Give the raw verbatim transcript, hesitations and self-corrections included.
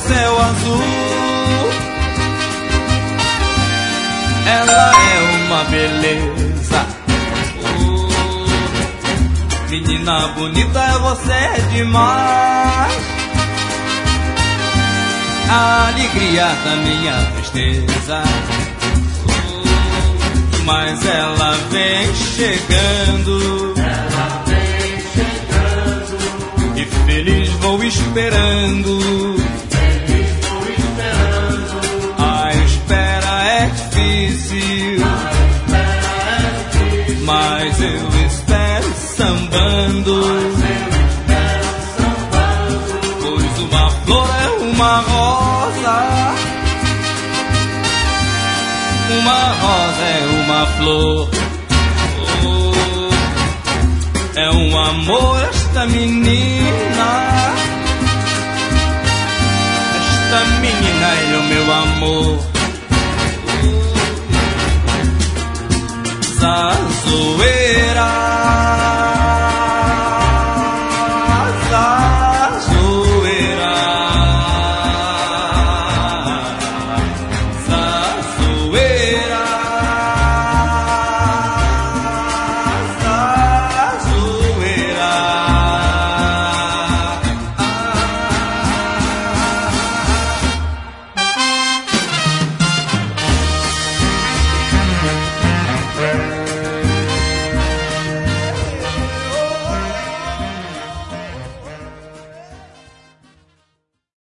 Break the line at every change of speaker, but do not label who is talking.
céu azul. Ela é uma beleza. Oh, menina bonita, você é demais. A alegria da minha tristeza. Oh, mas ela vem chegando.
Ela vem chegando.
E feliz vou esperando.
Feliz vou esperando.
A espera é difícil.
A espera é difícil.
Mas eu espero sambando.
Mas eu espero sambando.
Pois uma flor é uma rosa. Uma rosa é uma flor. Oh, é um amor esta menina. Esta menina é o meu amor. Oh, Zazoeira.